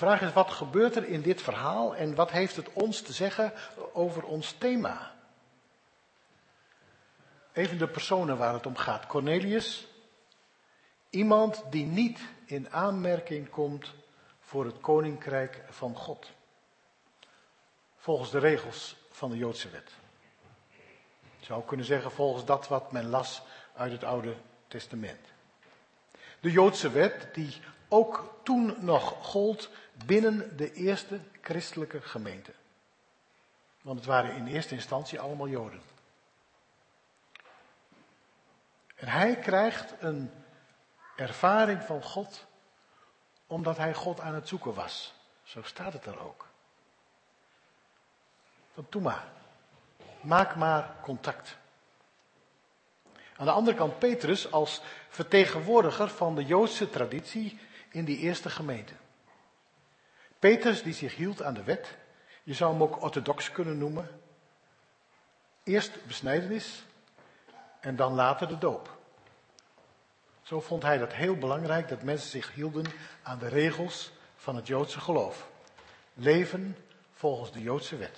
vraag is, wat gebeurt er in dit verhaal en wat heeft het ons te zeggen over ons thema? Even de personen waar het om gaat. Cornelius, iemand die niet in aanmerking komt voor het koninkrijk van God. Volgens de regels van de Joodse wet. Je zou kunnen zeggen volgens dat wat men las uit het Oude Testament. De Joodse wet die ook toen nog gold binnen de eerste christelijke gemeente. Want het waren in eerste instantie allemaal Joden. En hij krijgt een ervaring van God, omdat hij God aan het zoeken was. Zo staat het er ook. Dan doe maar. Maak maar contact. Aan de andere kant Petrus als vertegenwoordiger van de Joodse traditie in die eerste gemeente. Petrus die zich hield aan de wet. Je zou hem ook orthodox kunnen noemen. Eerst besnijdenis en dan later de doop. Zo vond hij dat heel belangrijk dat mensen zich hielden aan de regels van het Joodse geloof. Leven volgens de Joodse wet.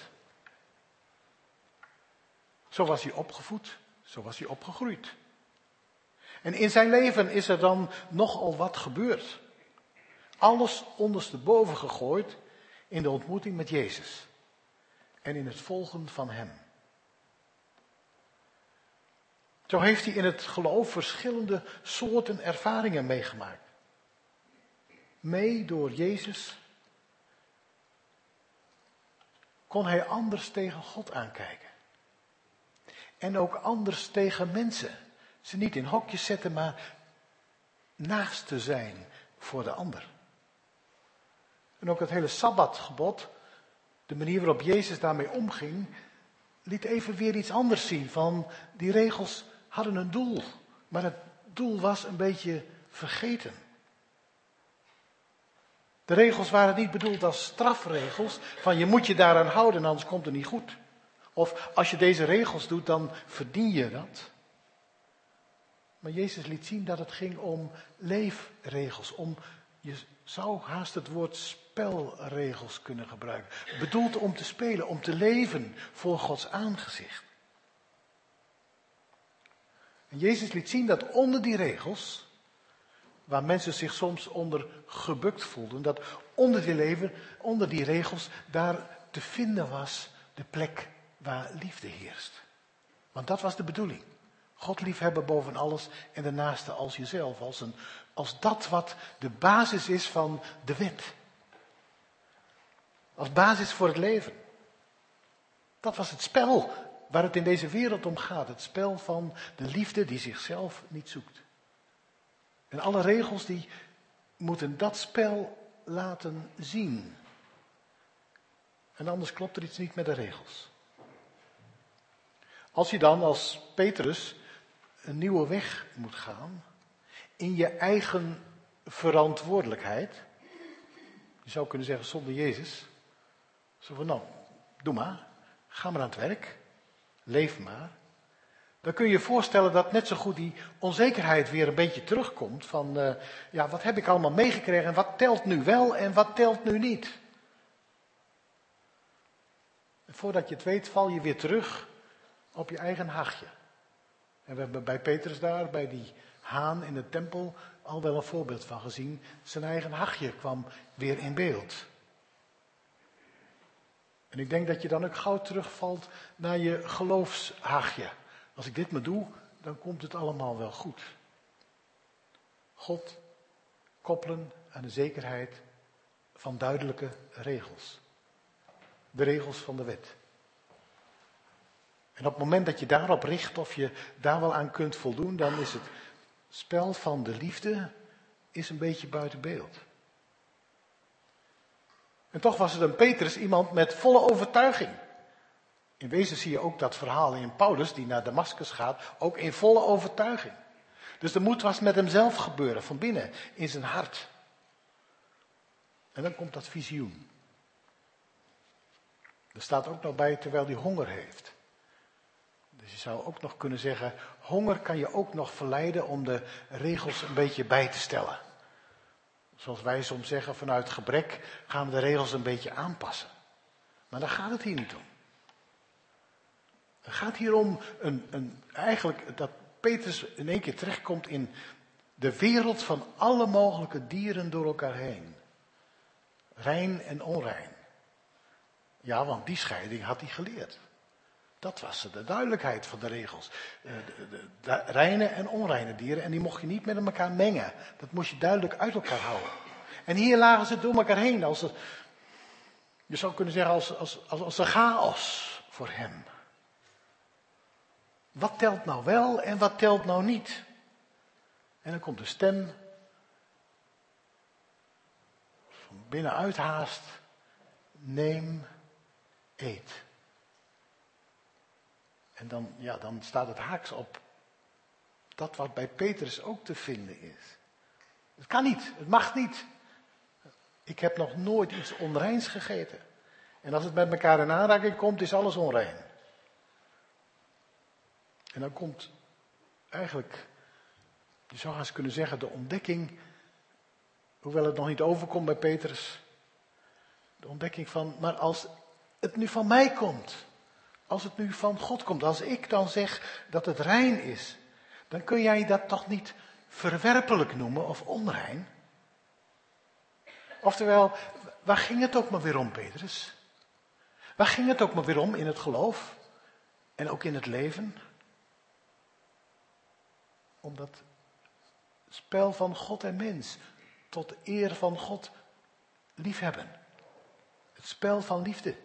Zo was hij opgevoed, zo was hij opgegroeid. En in zijn leven is er dan nogal wat gebeurd. Alles ondersteboven gegooid in de ontmoeting met Jezus. En in het volgen van hem. Zo heeft hij in het geloof verschillende soorten ervaringen meegemaakt. Mee door Jezus kon hij anders tegen God aankijken. En ook anders tegen mensen. Ze niet in hokjes zetten, maar naast te zijn voor de ander. En ook het hele Sabbatgebod, de manier waarop Jezus daarmee omging, liet even weer iets anders zien. Van die regels hadden een doel, maar het doel was een beetje vergeten. De regels waren niet bedoeld als strafregels, van je moet je daaraan houden, anders komt het niet goed. Of als je deze regels doet, dan verdien je dat. Maar Jezus liet zien dat het ging om leefregels. Je zou haast het woord spelregels kunnen gebruiken. Bedoeld om te spelen, om te leven voor Gods aangezicht. En Jezus liet zien dat onder die regels, waar mensen zich soms onder gebukt voelden, dat onder die regels, daar te vinden was de plek waar liefde heerst. Want dat was de bedoeling. God liefhebben boven alles en de naaste als jezelf. Als dat wat de basis is van de wet. Als basis voor het leven. Dat was het spel waar het in deze wereld om gaat. Het spel van de liefde die zichzelf niet zoekt. En alle regels die moeten dat spel laten zien. En anders klopt er iets niet met de regels. Als je dan als Petrus een nieuwe weg moet gaan, in je eigen verantwoordelijkheid, je zou kunnen zeggen zonder Jezus, zo van nou, doe maar, ga maar aan het werk, leef maar. Dan kun je je voorstellen dat net zo goed die onzekerheid weer een beetje terugkomt van, wat heb ik allemaal meegekregen en wat telt nu wel en wat telt nu niet. En voordat je het weet val je weer terug op je eigen hachje. En we hebben bij Petrus daar, bij die haan in de tempel, al wel een voorbeeld van gezien. Zijn eigen hachje kwam weer in beeld. En ik denk dat je dan ook gauw terugvalt naar je geloofshachje. Als ik dit maar doe, dan komt het allemaal wel goed. God koppelen aan de zekerheid van duidelijke regels. De regels van de wet. En op het moment dat je daarop richt of je daar wel aan kunt voldoen, dan is het spel van de liefde is een beetje buiten beeld. En toch was het een Petrus iemand met volle overtuiging. In wezen zie je ook dat verhaal in Paulus die naar Damascus gaat, ook in volle overtuiging. Dus de moed was met hemzelf gebeuren, van binnen, in zijn hart. En dan komt dat visioen. Er staat ook nog bij terwijl hij honger heeft. Dus je zou ook nog kunnen zeggen, honger kan je ook nog verleiden om de regels een beetje bij te stellen. Zoals wij soms zeggen, vanuit gebrek gaan we de regels een beetje aanpassen. Maar daar gaat het hier niet om. Het gaat hier om eigenlijk dat Petrus in één keer terechtkomt in de wereld van alle mogelijke dieren door elkaar heen. Rein en onrein. Ja, want die scheiding had hij geleerd. Dat was de duidelijkheid van de regels. De reine en onreine dieren. En die mocht je niet met elkaar mengen. Dat moest je duidelijk uit elkaar houden. En hier lagen ze door elkaar heen. Je zou kunnen zeggen als een chaos voor hem. Wat telt nou wel en wat telt nou niet? En dan komt de stem van binnenuit haast. Neem, eet. En dan staat het haaks op dat wat bij Petrus ook te vinden is. Het kan niet, het mag niet. Ik heb nog nooit iets onreins gegeten. En als het met elkaar in aanraking komt, is alles onrein. En dan komt eigenlijk, je zou eens kunnen zeggen, de ontdekking, hoewel het nog niet overkomt bij Petrus, de ontdekking van, maar als het nu van mij komt, als het nu van God komt, als ik dan zeg dat het rein is, dan kun jij dat toch niet verwerpelijk noemen of onrein? Oftewel, waar ging het ook maar weer om, Petrus? Waar ging het ook maar weer om in het geloof en ook in het leven? Om dat spel van God en mens tot eer van God liefhebben. Het spel van liefde.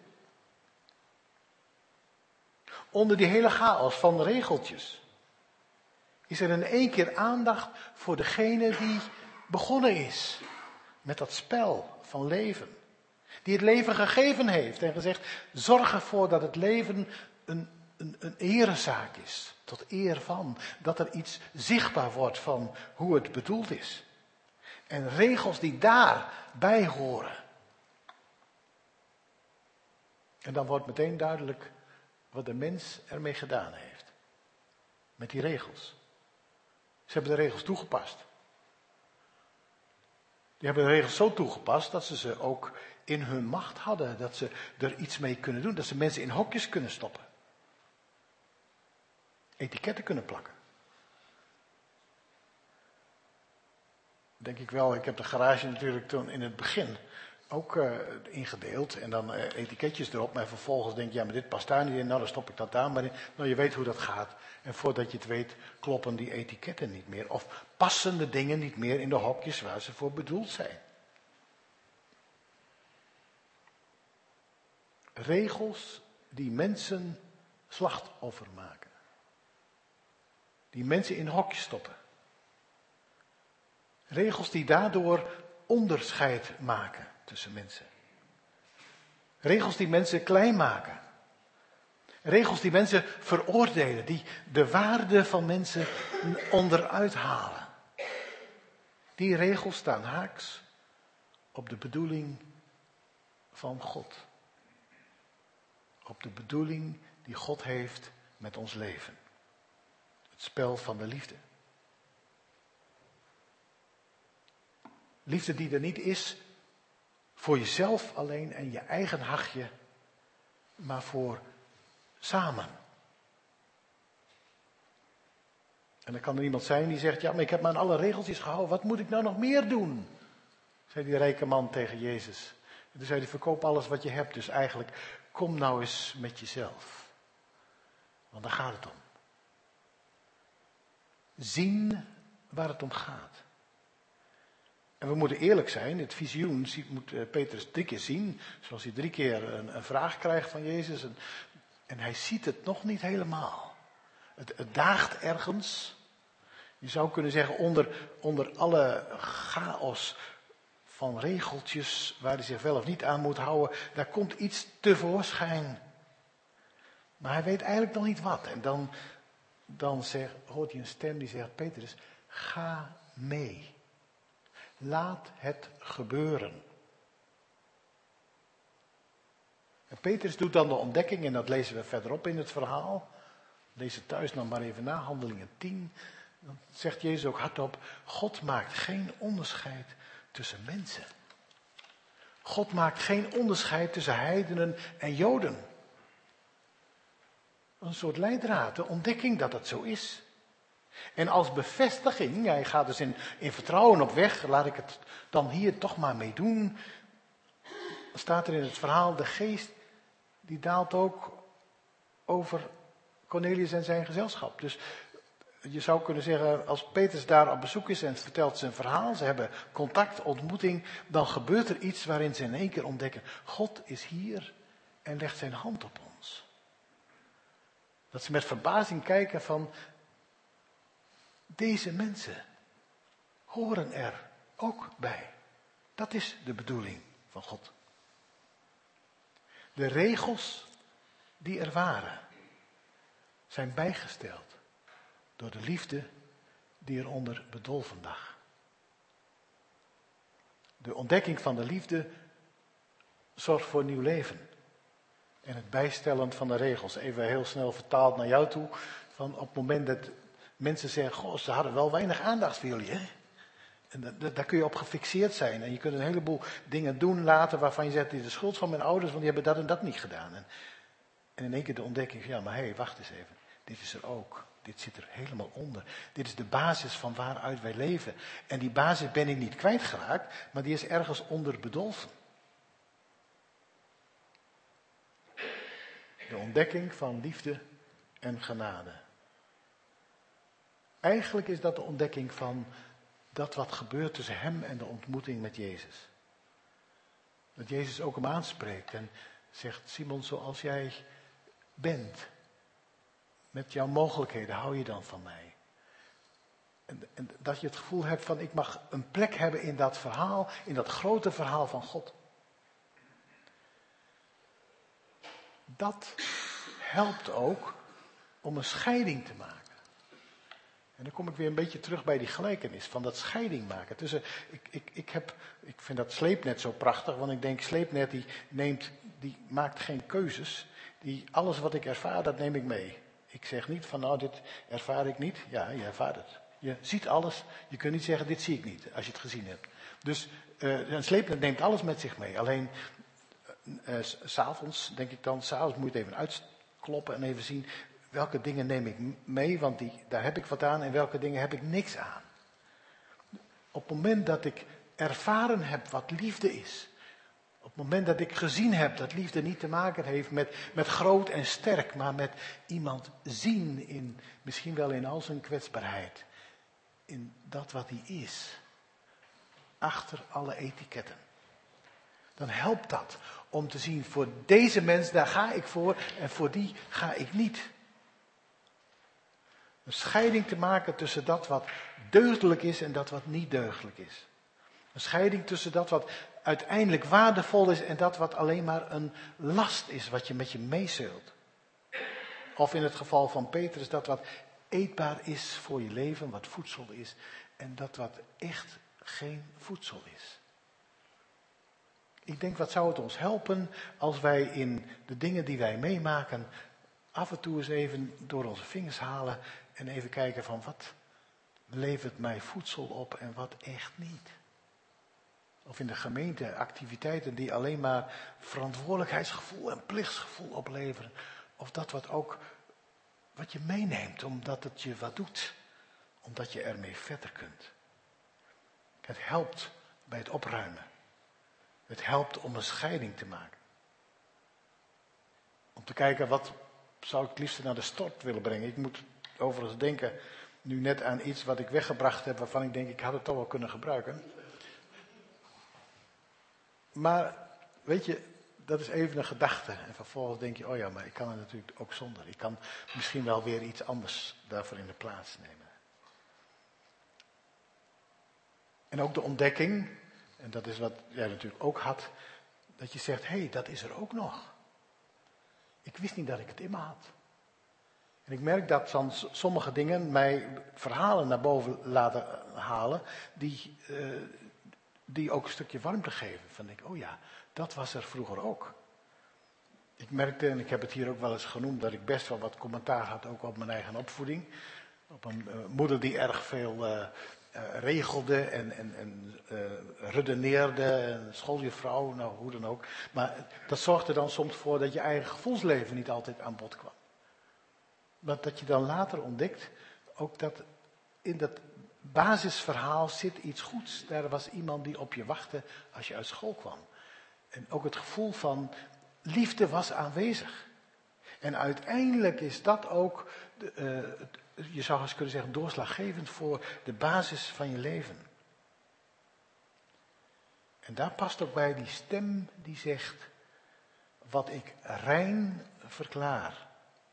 Onder die hele chaos van regeltjes is er in één keer aandacht voor degene die begonnen is met dat spel van leven. Die het leven gegeven heeft en gezegd, zorg ervoor dat het leven een erezaak is. Tot eer van. Dat er iets zichtbaar wordt van hoe het bedoeld is. En regels die daarbij horen. En dan wordt meteen duidelijk wat de mens ermee gedaan heeft. Met die regels. Ze hebben de regels toegepast. Die hebben de regels zo toegepast dat ze ook in hun macht hadden. Dat ze er iets mee kunnen doen. Dat ze mensen in hokjes kunnen stoppen. Etiketten kunnen plakken. Denk ik wel, ik heb de garage natuurlijk toen in het begin ook ingedeeld. En dan etiketjes erop. Maar vervolgens denk je, ja, maar dit past daar niet in. Nou, dan stop ik dat daar maar in. Nou, je weet hoe dat gaat. En voordat je het weet, kloppen die etiketten niet meer. Of passen de dingen niet meer in de hokjes waar ze voor bedoeld zijn. Regels die mensen slachtoffer maken. Die mensen in hokjes stoppen. Regels die daardoor onderscheid maken tussen mensen. Regels die mensen klein maken. Regels die mensen veroordelen, die de waarde van mensen onderuit halen. Die regels staan haaks op de bedoeling van God. Op de bedoeling die God heeft met ons leven. Het spel van de liefde. Liefde die er niet is voor jezelf alleen en je eigen hachje, maar voor samen. En dan kan er iemand zijn die zegt, ja, maar ik heb me aan alle regeltjes gehouden, wat moet ik nou nog meer doen? Zei die rijke man tegen Jezus. En toen zei hij, verkoop alles wat je hebt, dus eigenlijk kom nou eens met jezelf. Want daar gaat het om. Zien waar het om gaat. En we moeten eerlijk zijn, het visioen moet Petrus 3 keer zien. Zoals hij 3 keer een vraag krijgt van Jezus. En hij ziet het nog niet helemaal. Het daagt ergens. Je zou kunnen zeggen onder alle chaos van regeltjes waar hij zich wel of niet aan moet houden. Daar komt iets tevoorschijn. Maar hij weet eigenlijk nog niet wat. En dan hoort hij een stem die zegt, Petrus, ga mee. Laat het gebeuren. En Petrus doet dan de ontdekking, en dat lezen we verderop in het verhaal. Lees het thuis nog maar even na, Handelingen 10. Dan zegt Jezus ook hardop, God maakt geen onderscheid tussen mensen. God maakt geen onderscheid tussen heidenen en Joden. Een soort leidraad, de ontdekking dat het zo is. En als bevestiging, hij gaat dus in vertrouwen op weg, laat ik het dan hier toch maar mee doen. Dan staat er in het verhaal, de geest die daalt ook over Cornelius en zijn gezelschap. Dus je zou kunnen zeggen, als Petrus daar op bezoek is en vertelt zijn verhaal, ze hebben contact, ontmoeting, dan gebeurt er iets waarin ze in één keer ontdekken, God is hier en legt zijn hand op ons. Dat ze met verbazing kijken van, deze mensen horen er ook bij. Dat is de bedoeling van God. De regels die er waren, zijn bijgesteld door de liefde die eronder bedolven lag. De ontdekking van de liefde zorgt voor nieuw leven. En het bijstellen van de regels, even heel snel vertaald naar jou toe, van op het moment dat mensen zeggen, goh, ze hadden wel weinig aandacht voor jullie, hè? En daar kun je op gefixeerd zijn. En je kunt een heleboel dingen doen later waarvan je zegt, dit is de schuld van mijn ouders, want die hebben dat en dat niet gedaan. En in één keer de ontdekking, ja maar hé, wacht eens even. Dit is er ook. Dit zit er helemaal onder. Dit is de basis van waaruit wij leven. En die basis ben ik niet kwijtgeraakt, maar die is ergens onder bedolven. De ontdekking van liefde en genade. Eigenlijk is dat de ontdekking van dat wat gebeurt tussen hem en de ontmoeting met Jezus. Dat Jezus ook hem aanspreekt en zegt, Simon, zoals jij bent, met jouw mogelijkheden, hou je dan van mij. En dat je het gevoel hebt van, ik mag een plek hebben in dat verhaal, in dat grote verhaal van God. Dat helpt ook om een scheiding te maken. En dan kom ik weer een beetje terug bij die gelijkenis van dat scheiding maken. Tussen, ik vind dat sleepnet zo prachtig, want ik denk sleepnet die maakt geen keuzes. Alles wat ik ervaar, dat neem ik mee. Ik zeg niet van nou, dit ervaar ik niet. Ja, je ervaart het. Je ziet alles. Je kunt niet zeggen, dit zie ik niet, als je het gezien hebt. Dus een sleepnet neemt alles met zich mee. Alleen, 's'avonds denk ik dan, 's'avonds moet je het even uitkloppen en even zien, welke dingen neem ik mee, want daar heb ik wat aan, en welke dingen heb ik niks aan. Op het moment dat ik ervaren heb wat liefde is, op het moment dat ik gezien heb dat liefde niet te maken heeft met groot en sterk, maar met iemand zien, misschien wel in al zijn kwetsbaarheid, in dat wat hij is, achter alle etiketten. Dan helpt dat om te zien, voor deze mens, daar ga ik voor, en voor die ga ik niet. Een scheiding te maken tussen dat wat deugdelijk is en dat wat niet deugdelijk is. Een scheiding tussen dat wat uiteindelijk waardevol is en dat wat alleen maar een last is, wat je met je meezeult. Of in het geval van Petrus, dat wat eetbaar is voor je leven, wat voedsel is, en dat wat echt geen voedsel is. Ik denk, wat zou het ons helpen als wij in de dingen die wij meemaken af en toe eens even door onze vingers halen en even kijken van wat levert mij voedsel op en wat echt niet. Of in de gemeente activiteiten die alleen maar verantwoordelijkheidsgevoel en plichtsgevoel opleveren. Of dat wat je meeneemt omdat het je wat doet. Omdat je ermee verder kunt. Het helpt bij het opruimen. Het helpt om een scheiding te maken. Om te kijken, wat zou ik het liefst naar de stort willen brengen. Ik moet overigens denken nu net aan iets wat ik weggebracht heb, waarvan ik denk, ik had het toch wel kunnen gebruiken. Maar, weet je, dat is even een gedachte. En vervolgens denk je, oh ja, maar ik kan het natuurlijk ook zonder. Ik kan misschien wel weer iets anders daarvoor in de plaats nemen. En ook de ontdekking, en dat is wat jij natuurlijk ook had, dat je zegt, hé, dat is er ook nog. Ik wist niet dat ik het in me had. En ik merk dat dan sommige dingen mij verhalen naar boven laten halen, die ook een stukje warmte geven. Van denk, oh ja, dat was er vroeger ook. Ik merkte, en ik heb het hier ook wel eens genoemd, dat ik best wel wat commentaar had ook op mijn eigen opvoeding. Op een moeder die erg veel regelde en redeneerde, en schooljuffrouw, nou hoe dan ook. Maar dat zorgt er dan soms voor dat je eigen gevoelsleven niet altijd aan bod kwam. Maar dat je dan later ontdekt, ook dat in dat basisverhaal zit iets goeds. Daar was iemand die op je wachtte als je uit school kwam. En ook het gevoel van liefde was aanwezig. En uiteindelijk is dat ook, je zou eens kunnen zeggen, doorslaggevend voor de basis van je leven. En daar past ook bij die stem die zegt, wat ik rein verklaar.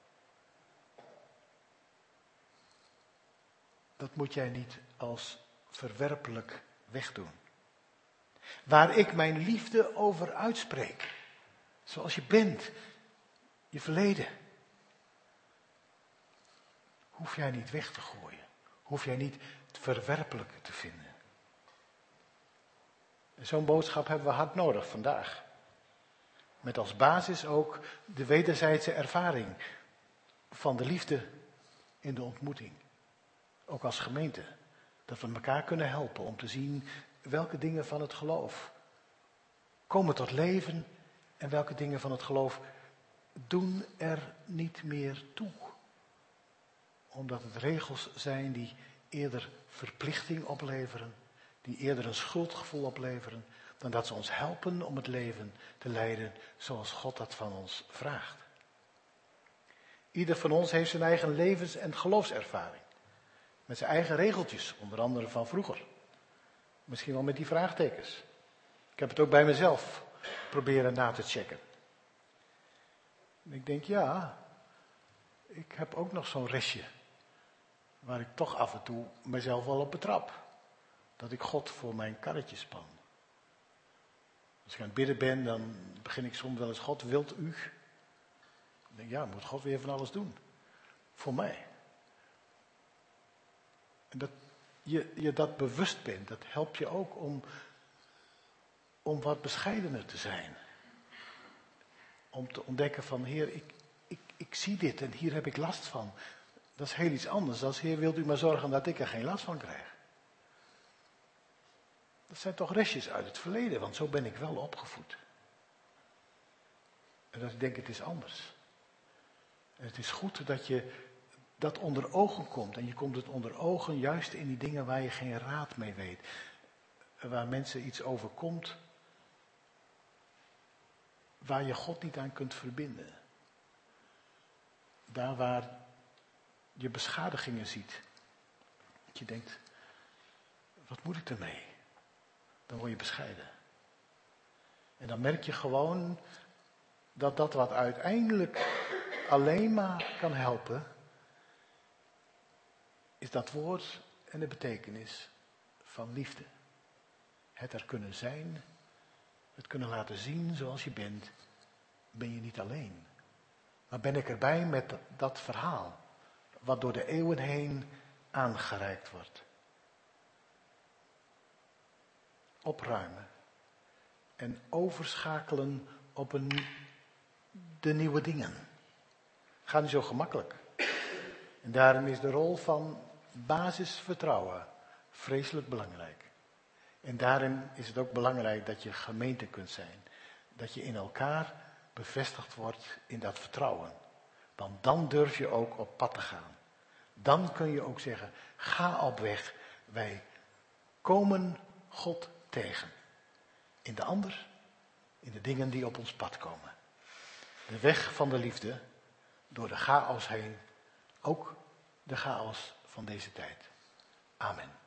Dat moet jij niet als verwerpelijk wegdoen. Waar ik mijn liefde over uitspreek. Zoals je bent. Je verleden. Hoef jij niet weg te gooien. Hoef jij niet verwerpelijk te vinden. En zo'n boodschap hebben we hard nodig vandaag. Met als basis ook de wederzijdse ervaring van de liefde in de ontmoeting. Ook als gemeente. Dat we elkaar kunnen helpen om te zien welke dingen van het geloof komen tot leven en welke dingen van het geloof doen er niet meer toe. Omdat het regels zijn die eerder verplichting opleveren, die eerder een schuldgevoel opleveren, dan dat ze ons helpen om het leven te leiden zoals God dat van ons vraagt. Ieder van ons heeft zijn eigen levens- en geloofservaring. Met zijn eigen regeltjes, onder andere van vroeger. Misschien wel met die vraagtekens. Ik heb het ook bij mezelf proberen na te checken. En ik denk, ja, ik heb ook nog zo'n restje. Waar ik toch af en toe mezelf wel op betrap. Dat ik God voor mijn karretje span. Als ik aan het bidden ben, dan begin ik soms wel eens, God, wilt u? Ik denk, ja, moet God weer van alles doen. Voor mij. En dat je dat bewust bent, dat helpt je ook om wat bescheidener te zijn. Om te ontdekken van, Heer, ik zie dit en hier heb ik last van. Dat is heel iets anders dan, Heer, wilt u maar zorgen dat ik er geen last van krijg. Dat zijn toch restjes uit het verleden, want zo ben ik wel opgevoed. En dat ik denk, het is anders. En het is goed dat je dat onder ogen komt. En je komt het onder ogen juist in die dingen waar je geen raad mee weet. Waar mensen iets overkomt. Waar je God niet aan kunt verbinden. Daar waar je beschadigingen ziet. Dat je denkt, wat moet ik ermee? Dan word je bescheiden. En dan merk je gewoon dat wat uiteindelijk alleen maar kan helpen, is dat woord en de betekenis van liefde. Het er kunnen zijn, het kunnen laten zien zoals je bent, ben je niet alleen. Maar ben ik erbij met dat verhaal, wat door de eeuwen heen aangereikt wordt. Opruimen en overschakelen op de nieuwe dingen. Gaat niet zo gemakkelijk. En daarom is de rol van basisvertrouwen vreselijk belangrijk. En daarin is het ook belangrijk dat je gemeente kunt zijn. Dat je in elkaar bevestigd wordt in dat vertrouwen. Want dan durf je ook op pad te gaan. Dan kun je ook zeggen, ga op weg. Wij komen God tegen. In de ander, in de dingen die op ons pad komen. De weg van de liefde, door de chaos heen, ook de chaos van deze tijd. Amen.